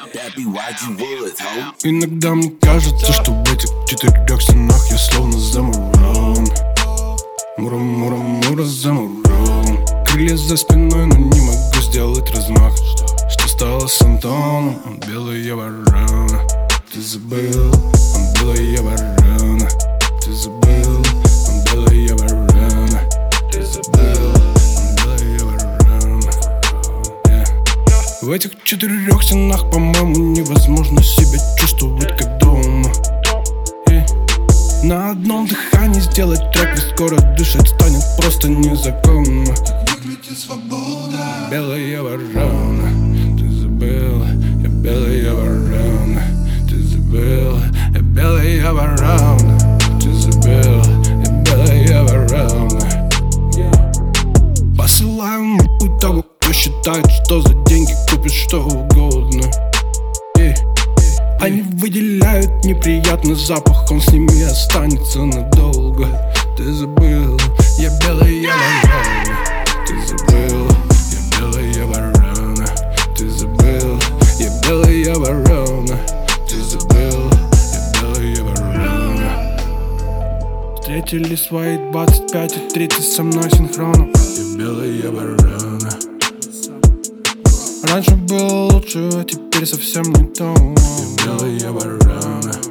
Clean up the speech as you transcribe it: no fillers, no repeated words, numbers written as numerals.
Иногда мне кажется, что в этих 4 стенах я словно замурован. Мура-мура-мура замурован. Крылья за спиной, но не могу сделать размах. Что стало с Антоном? Он белая ворона. Ты забыл, он белая ворона. Ты забыл, он белая ворона. Ты забыл, он белая ворона. В этих 4 стенах, по-моему, невозможно себя чувствовать как дома. На одном дыхании сделать трек, ведь скоро дышать станет просто незаконно. Выглядит свобода. Белая ворона, ты забыл, я белая ворона. Ты забыл, я белая ворона. Ты забыл, я белая ворона. Посылаю нахуй того, кто считает, что за деньги купит что угодно. Они выделяют неприятный запах, он с ними останется надолго. Ты забыл, я белая ворона. Ты забыл, я белая ворона. Ты забыл, я белая ворона. Ты забыл, я белая ворона. Встретили свои 25 и 30 со мной синхроном. Я белая ворона. Раньше было лучше, а теперь совсем не то. Я белая ворона.